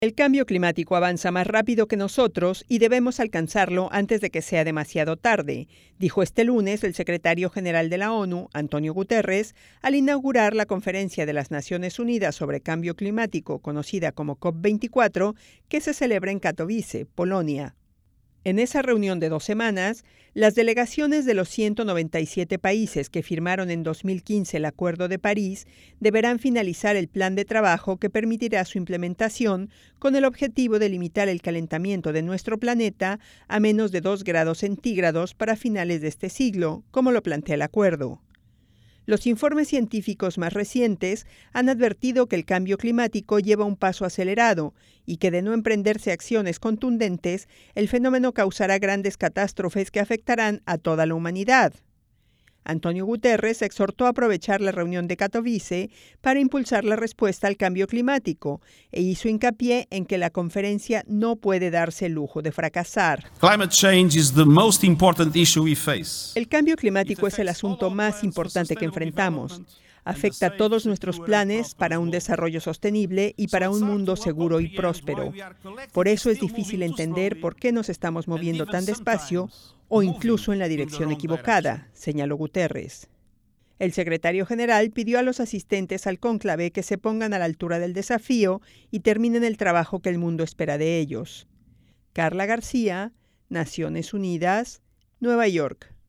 El cambio climático avanza más rápido que nosotros y debemos alcanzarlo antes de que sea demasiado tarde, dijo este lunes el secretario general de la ONU, Antonio Guterres, al inaugurar la Conferencia de las Naciones Unidas sobre Cambio Climático, conocida como COP24, que se celebra en Katowice, Polonia. En esa reunión de 2 semanas, las delegaciones de los 197 países que firmaron en 2015 el Acuerdo de París deberán finalizar el plan de trabajo que permitirá su implementación con el objetivo de limitar el calentamiento de nuestro planeta a menos de 2 grados centígrados para finales de este siglo, como lo plantea el acuerdo. Los informes científicos más recientes han advertido que el cambio climático lleva un paso acelerado y que de no emprenderse acciones contundentes, el fenómeno causará grandes catástrofes que afectarán a toda la humanidad. Antonio Guterres exhortó a aprovechar la reunión de Katowice para impulsar la respuesta al cambio climático e hizo hincapié en que la conferencia no puede darse el lujo de fracasar. El cambio climático es el asunto más importante que enfrentamos. Afecta todos nuestros planes para un desarrollo sostenible y para un mundo seguro y próspero. Por eso es difícil entender por qué nos estamos moviendo tan despacio o incluso en la dirección equivocada, señaló Guterres. El secretario general pidió a los asistentes al cónclave que se pongan a la altura del desafío y terminen el trabajo que el mundo espera de ellos. Carla García, Naciones Unidas, Nueva York.